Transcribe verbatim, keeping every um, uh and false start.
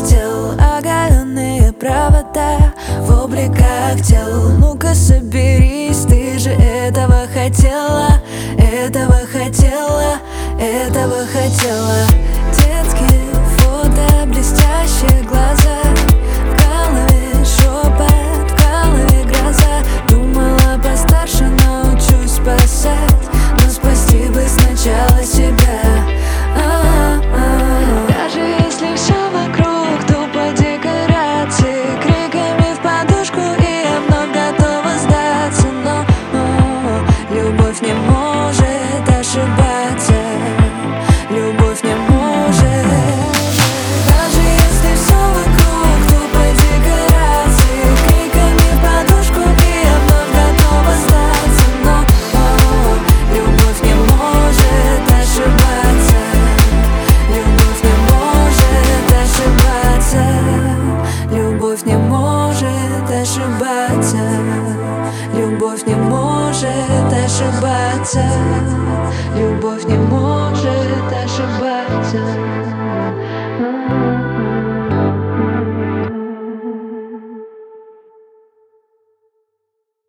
наших тел оголенные провода в обликах тел. Ну-ка соберись, ты же этого хотела, этого хотела, этого хотела. Детские фото, блестящие глаза, в голове шепот, в голове гроза. Думала постарше научусь спасать, но спасти бы сначала себя. Даже если все вокруг тупо декорации, криками в подушку, и я вновь готова сдаться. Но о, любовь не может ошибаться, любовь не может. Даже если все вокруг тупо декорации, криками в подушку, и я вновь готова сдаться. Но о, любовь не может ошибаться, любовь не может ошибаться, любовь не может ошибаться, любовь не может ошибаться, любовь не может ошибаться.